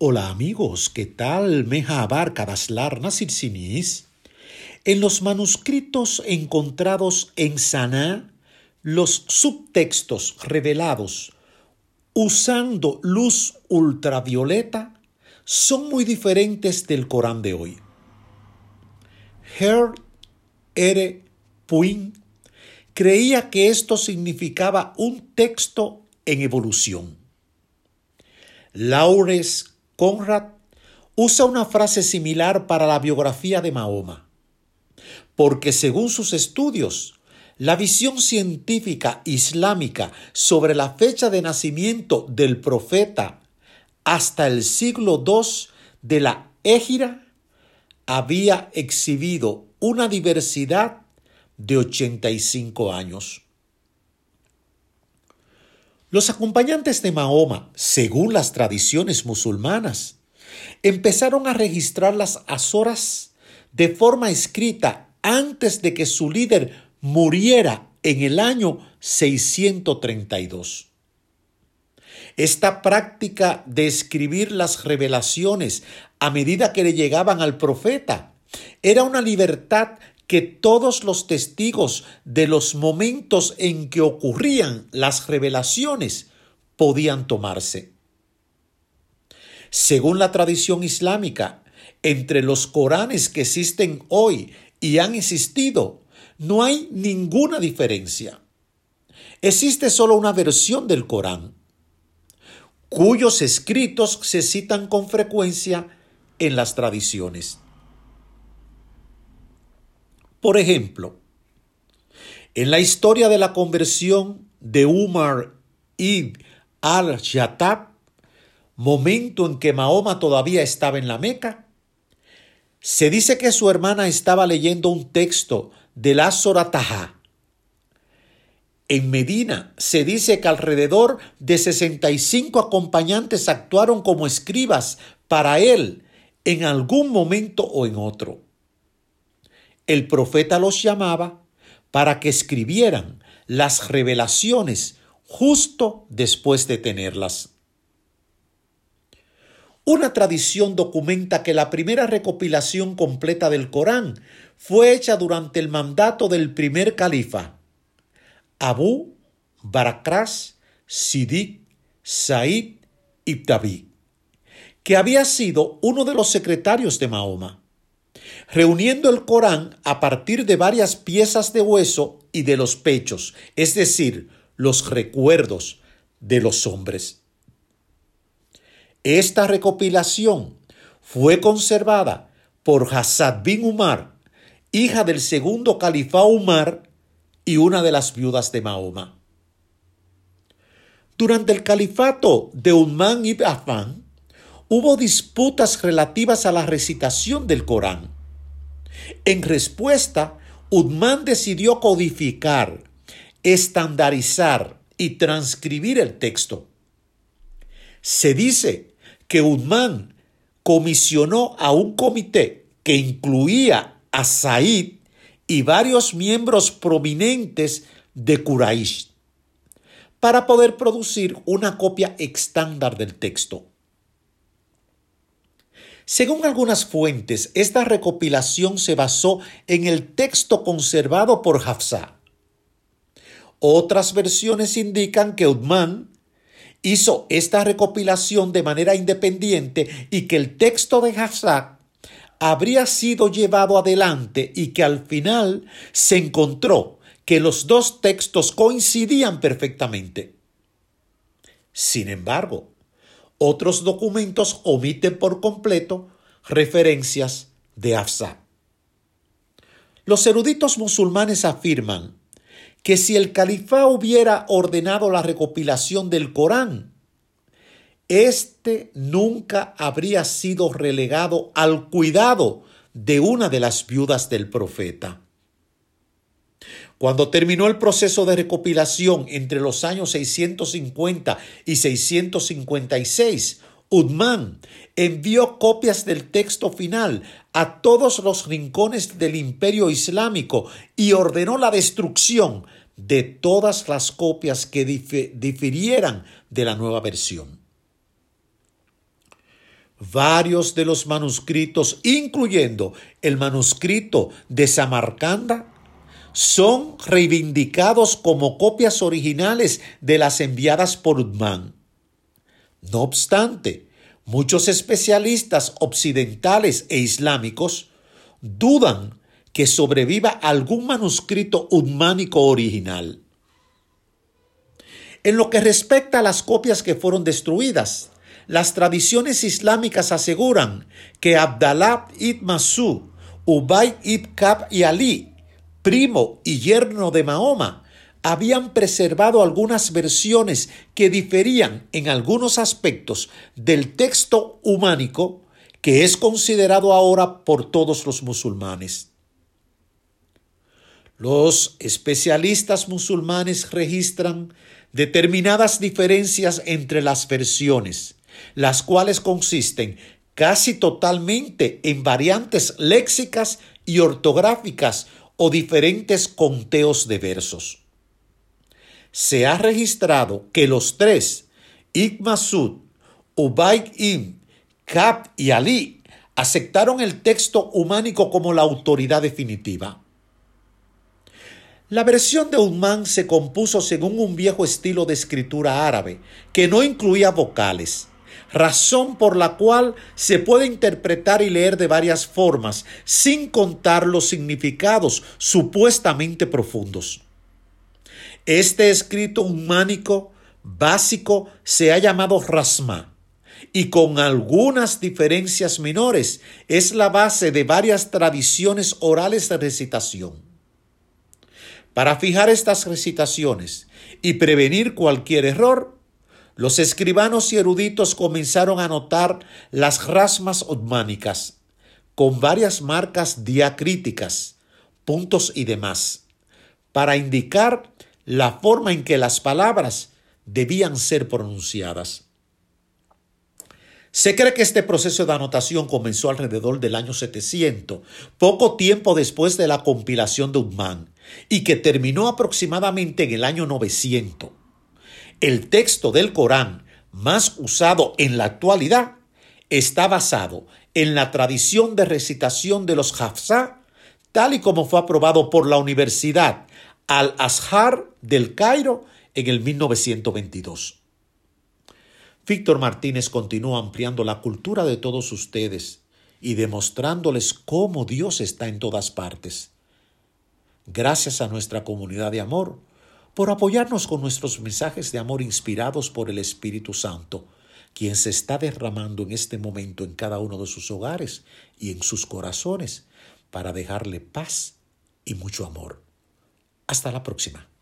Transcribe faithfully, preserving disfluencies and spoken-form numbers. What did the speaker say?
Hola amigos, ¿qué tal? Meja abarca daslar nasirsinis. En los manuscritos encontrados en Saná, los subtextos revelados usando luz ultravioleta son muy diferentes del Corán de hoy. Herr R. Puin creía que esto significaba un texto en evolución. Lawrence Conrad usa una frase similar para la biografía de Mahoma, porque según sus estudios, la visión científica islámica sobre la fecha de nacimiento del profeta hasta el siglo dos de la Égira había exhibido una diversidad de ochenta y cinco años. Los acompañantes de Mahoma, según las tradiciones musulmanas, empezaron a registrar las azoras de forma escrita antes de que su líder muriera en el año seiscientos treinta y dos. Esta práctica de escribir las revelaciones a medida que le llegaban al profeta era una libertad que todos los testigos de los momentos en que ocurrían las revelaciones podían tomarse. Según la tradición islámica, entre los Coranes que existen hoy y han existido, no hay ninguna diferencia. Existe solo una versión del Corán, cuyos escritos se citan con frecuencia en las tradiciones. Por ejemplo, en la historia de la conversión de Umar ibn al-Khattab, momento en que Mahoma todavía estaba en la Meca, se dice que su hermana estaba leyendo un texto de la Surah Taha. En Medina se dice que alrededor de sesenta y cinco acompañantes actuaron como escribas para él en algún momento o en otro. El profeta los llamaba para que escribieran las revelaciones justo después de tenerlas. Una tradición documenta que la primera recopilación completa del Corán fue hecha durante el mandato del primer califa, Abu Bakr Siddiq Said ibn Abi, que había sido uno de los secretarios de Mahoma, reuniendo el Corán a partir de varias piezas de hueso y de los pechos, es decir, los recuerdos de los hombres. Esta recopilación fue conservada por Hafsa bin Umar, hija del segundo califa Umar y una de las viudas de Mahoma. Durante el califato de Uthman ibn Affan, hubo disputas relativas a la recitación del Corán. En respuesta, Uthman decidió codificar, estandarizar y transcribir el texto. Se dice que Uthman comisionó a un comité que incluía a Said y varios miembros prominentes de Quraysh para poder producir una copia estándar del texto. Según algunas fuentes, esta recopilación se basó en el texto conservado por Hafsa. Otras versiones indican que Uthman hizo esta recopilación de manera independiente y que el texto de Hafsa habría sido llevado adelante y que al final se encontró que los dos textos coincidían perfectamente. Sin embargo, otros documentos omiten por completo referencias de Hafsa. Los eruditos musulmanes afirman que si el califa hubiera ordenado la recopilación del Corán, este nunca habría sido relegado al cuidado de una de las viudas del profeta. Cuando terminó el proceso de recopilación entre los años seiscientos cincuenta y seiscientos cincuenta y seis, Uthman envió copias del texto final a todos los rincones del Imperio Islámico y ordenó la destrucción de todas las copias que dif- difirieran de la nueva versión. Varios de los manuscritos, incluyendo el manuscrito de Samarcanda, son reivindicados como copias originales de las enviadas por Uthman. No obstante, muchos especialistas occidentales e islámicos dudan que sobreviva algún manuscrito uthmánico original. En lo que respecta a las copias que fueron destruidas, las tradiciones islámicas aseguran que Abdallah ibn Mas'ud, Ubay ibn Ka'b y Ali, primo y yerno de Mahoma, habían preservado algunas versiones que diferían en algunos aspectos del texto umánico que es considerado ahora por todos los musulmanes. Los especialistas musulmanes registran determinadas diferencias entre las versiones, las cuales consisten casi totalmente en variantes léxicas y ortográficas o diferentes conteos de versos. Se ha registrado que los tres, Ibn Mas'ud, Ubay ibn Ka'b y Ali, aceptaron el texto umánico como la autoridad definitiva. La versión de Uthman se compuso según un viejo estilo de escritura árabe que no incluía vocales, razón por la cual se puede interpretar y leer de varias formas, sin contar los significados supuestamente profundos. Este escrito umánico básico se ha llamado Rasma y con algunas diferencias menores es la base de varias tradiciones orales de recitación. Para fijar estas recitaciones y prevenir cualquier error, los escribanos y eruditos comenzaron a anotar las rasmas uthmánicas con varias marcas diacríticas, puntos y demás, para indicar la forma en que las palabras debían ser pronunciadas. Se cree que este proceso de anotación comenzó alrededor del año setecientos, poco tiempo después de la compilación de Uthman, y que terminó aproximadamente en el año novecientos. El texto del Corán más usado en la actualidad está basado en la tradición de recitación de los Hafsá, tal y como fue aprobado por la Universidad Al-Azhar del Cairo en el mil novecientos veintidós. Víctor Martínez continúa ampliando la cultura de todos ustedes y demostrándoles cómo Dios está en todas partes. Gracias a nuestra comunidad de amor por apoyarnos con nuestros mensajes de amor inspirados por el Espíritu Santo, quien se está derramando en este momento en cada uno de sus hogares y en sus corazones para dejarle paz y mucho amor. Hasta la próxima.